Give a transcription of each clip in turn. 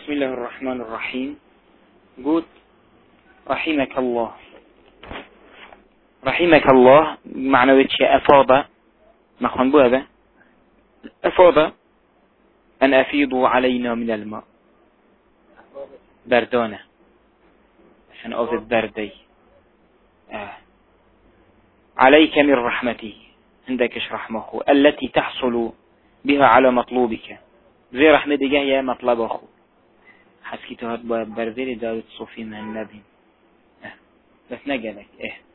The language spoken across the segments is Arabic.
بسم الله الرحمن الرحيم. قلت رحمك الله. رحمك الله معنى ويتش أفاض مخون بو هذا أفاض أن أفيضوا علينا من الماء بردانة عشان أفض بردي عليك من رحمتي عندكش رحمه التي تحصل بها على مطلوبك زي رحمتي جاية مطلب أخو حسكي تهات برديري داود صوفي من النبي بس نجلك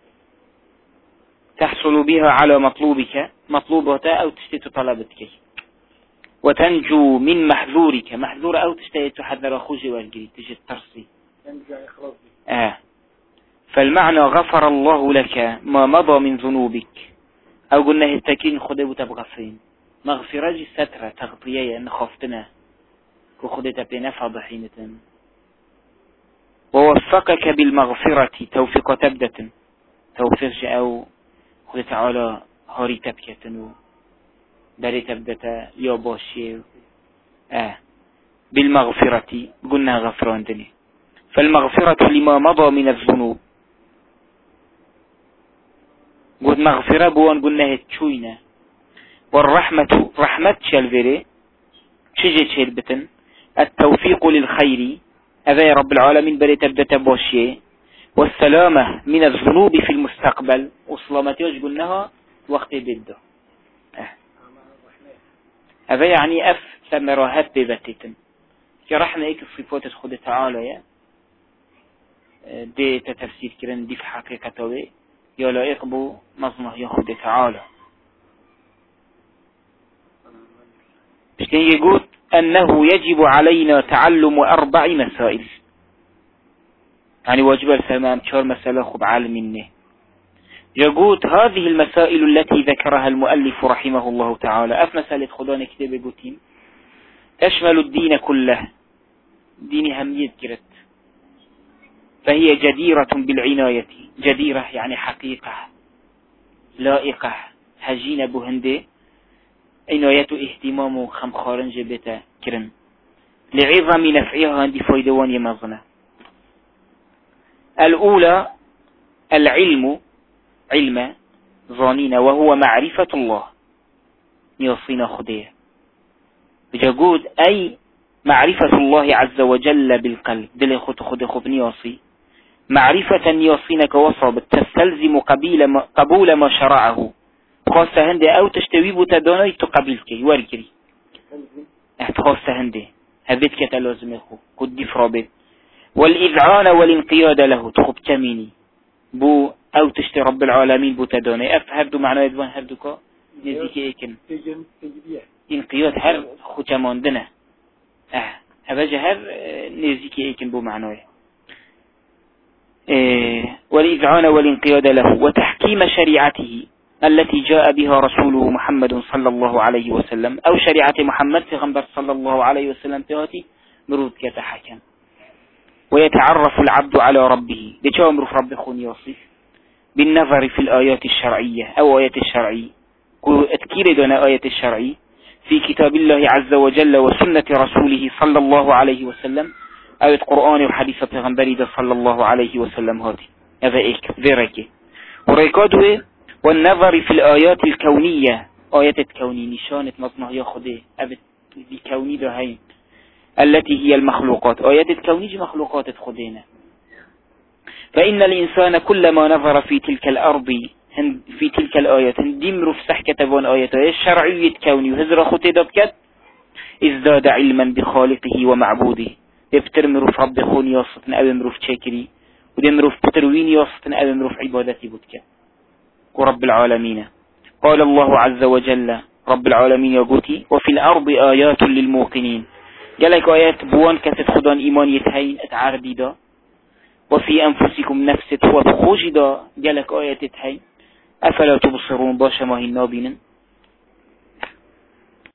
تحصل بها على مطلوبك مطلوبها أو تشتت طلبتك وتنجو من محذورك محذور أو تشتت تحذر خوجي والجري تجي الترسي فالمعنى غفر الله لك ما مضى من ذنوبك أو قلنا التكين خده تبغفين مغفرة جي سترة تغطية أن خفتنا كخده بنا فضحينة ووفقك بالمغفرة توفيق تبدة توفيق أو خده تعالى هاري تبكة داري تبدة يا باشي بالمغفرة قلنا غفران دني فالمغفرة لما مضى من الذنوب قد مغفرة بوان قلنا هتشوينا والرحمة رحمة شالفيري شجي شالبتن التوفيق للخير هذا رب العالمين بري تبدأ بوشيه والسلامة من الذنوب في المستقبل وصلامتي قلناها وقت بده هذا يعني ثمرات بذاتتن كرحنا ايك الصفات خد تعالى دي تتفسير كرن دي في حقيقته يا لائق بو مصنع ياخد تعالى بشتين يقول أنه يجب علينا تعلم 4 مسائل يعني واجب السمام 4 مسألة خب عالم منه يقول هذه المسائل التي ذكرها المؤلف رحمه الله تعالى مسألة خدان كتاب يقولين تشمل الدين كله دين همية كرت فهي جديرة بالعناية جديرة يعني حقيقة لائقة هجين بهنده عناية اهتمام خمخارنج بيتا كرم لعظم نفعها عندي فايدوان يمغنى الأولى العلم علم ظانين وهو معرفة الله يوصينا خديه بجود أي معرفة الله عز وجل بالقلب دل خد نيوصي معرفة يوصينك وصب تستلزم قبول ما شرعه خاصة هندي أو تشتوي بتداني تقبلك وركري خاصة هندي هذيت كتلازم يخو كد فرابط والإذعان والانقياد له تخب تميني بو أو تشتي رب العالمين بتداني هردو معنى يدوان هردوكا نزيك ايكن انقياد هر ختمان دنا هبجه هر نزيك ايكن بو معنى والإذعان والانقياد له وتحكيم شريعته التي جاء بها رسوله محمد صلى الله عليه وسلم أو شريعة محمد في صلى الله عليه وسلم تهاتي مرود كتحكم ويتعرف العبد على ربه بجاء مرف رب خون يوصف بالنظر في الآيات الشرعية أو آيات الشرعي أتكير دون آيات الشرعي في كتاب الله عز وجل وسنة رسوله صلى الله عليه وسلم آية القرآن وحديث پیغمبر صلى الله عليه وسلم هاتي هذا إيك ذرك وريكاده والنظر في الآيات الكونية آيات الكوني نشانة مصنع ياخده أبت الكوني ده هاي التي هي المخلوقات آيات الكوني مخلوقات خدينا فإن الإنسان كلما نظر في تلك الأرض في تلك الآيات دمر في سحكة بون آياتها الشرعية كوني وهزر خطي دبكت ازداد علما بخالقه ومعبوده يبتر مروف رب خون يوسطن أو مروف شاكري ودمروف بتروين يوسطن أو مروف عبادتي بودك ورب العالمين قال الله عز وجل رب العالمين يقولي وفي الأرض آيات للموقنين قالك آيات بوان كتت خدان إيمان يتهين اتعربي دا وفي أنفسكم نفس وبخوج دا قالك آيات يتهين أفلا تبصرون باشا ما هي النابين